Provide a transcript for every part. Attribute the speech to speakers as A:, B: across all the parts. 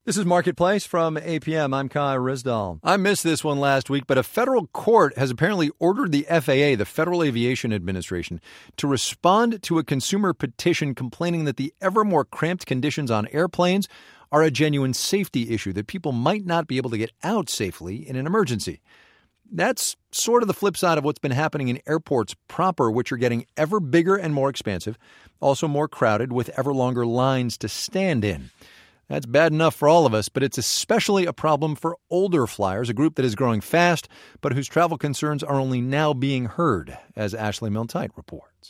A: This is Marketplace from APM. I'm Kai Rizdal. I missed this one last week, but a federal court has apparently ordered the FAA, the Federal Aviation Administration, to respond to a consumer petition complaining that the ever more cramped conditions on airplanes are a genuine safety issue, that people might not be able to get out safely in an emergency. That's sort of the flip side of what's been happening in airports proper, which are getting ever bigger and more expansive, also more crowded with ever longer lines to stand in. That's bad enough for all of us, but it's especially a problem for older flyers, a group that is growing fast, but whose travel concerns are only now being heard, as Ashley Milne-Tyte reports.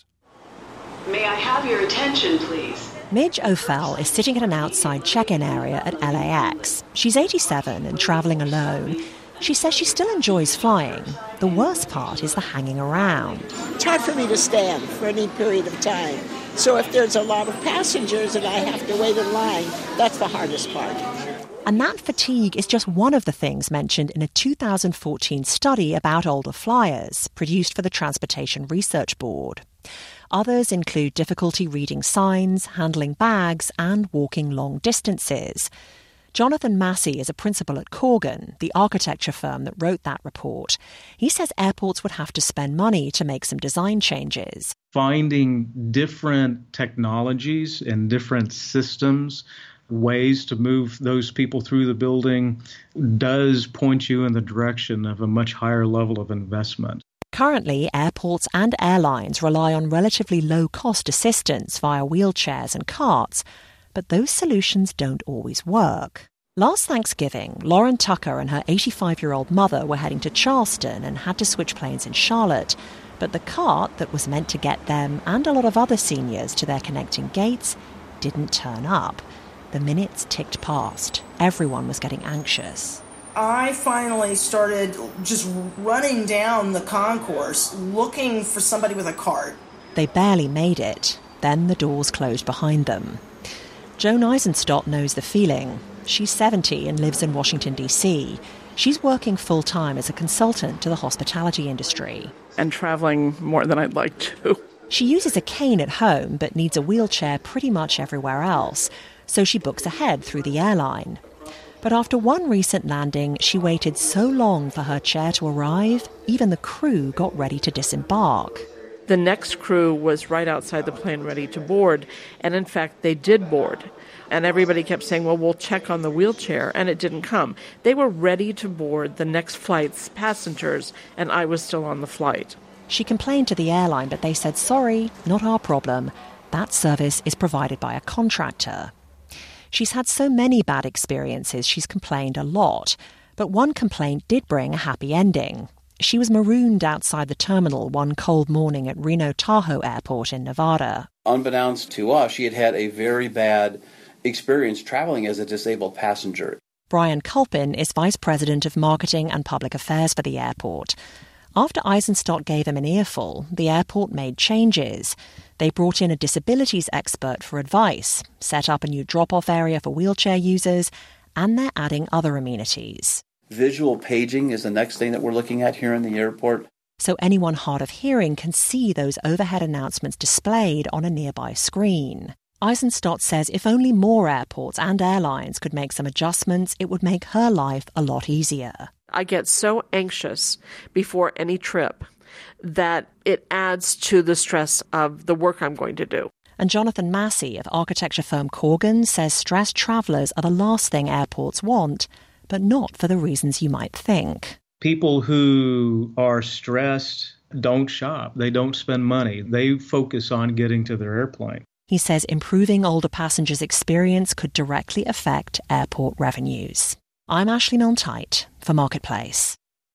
B: May I have your attention, please?
C: Midge O'Fell is sitting at an outside check-in area at LAX. She's 87 and travelling alone. She says she still enjoys flying. The worst part is the hanging around.
D: It's hard for me to stand for any period of time. So if there's a lot of passengers and I have to wait in line, that's the hardest part.
C: And that fatigue is just one of the things mentioned in a 2014 study about older flyers, produced for the Transportation Research Board. Others include difficulty reading signs, handling bags, and walking long distances. Jonathan Massey is a principal at Corgan, the architecture firm that wrote that report. He says airports would have to spend money to make some design changes.
E: Finding different technologies and different systems, ways to move those people through the building, does point you in the direction of a much higher level of investment.
C: Currently, airports and airlines rely on relatively low-cost assistance via wheelchairs and carts, but those solutions don't always work. Last Thanksgiving, Lauren Tucker and her 85-year-old mother were heading to Charleston and had to switch planes in Charlotte. But the cart that was meant to get them and a lot of other seniors to their connecting gates didn't turn up. The minutes ticked past. Everyone was getting anxious.
F: I finally started just running down the concourse looking for somebody with a cart.
C: They barely made it. Then the doors closed behind them. Joan Eisenstadt knows the feeling. She's 70 and lives in Washington, D.C. She's working full-time as a consultant to the hospitality industry.
G: And traveling more than I'd like to.
C: She uses a cane at home but needs a wheelchair pretty much everywhere else, so she books ahead through the airline. But after one recent landing, she waited so long for her chair to arrive, even the crew got ready to disembark.
G: The next crew was right outside the plane ready to board, and in fact they did board. And everybody kept saying, well, we'll check on the wheelchair, and it didn't come. They were ready to board the next flight's passengers, and I was still on the flight.
C: She complained to the airline, but they said, sorry, not our problem. That service is provided by a contractor. She's had so many bad experiences, she's complained a lot. But one complaint did bring a happy ending. She was marooned outside the terminal one cold morning at Reno Tahoe Airport in Nevada.
H: Unbeknownst to us, she had had a very bad experience traveling as a disabled passenger.
C: Brian Culpin is Vice President of Marketing and Public Affairs for the airport. After Eisenstadt gave him an earful, the airport made changes. They brought in a disabilities expert for advice, set up a new drop-off area for wheelchair users, and they're adding other amenities.
H: Visual paging is the next thing that we're looking at here in the airport.
C: So anyone hard of hearing can see those overhead announcements displayed on a nearby screen. Eisenstadt says if only more airports and airlines could make some adjustments, it would make her life a lot easier.
G: I get so anxious before any trip that it adds to the stress of the work I'm going to do.
C: And Jonathan Massey of architecture firm Corgan says stressed travellers are the last thing airports want, but not for the reasons you might think.
E: People who are stressed don't shop. They don't spend money. They focus on getting to their airplane.
C: He says improving older passengers' experience could directly affect airport revenues. I'm Ashley Milne-Tyte for Marketplace.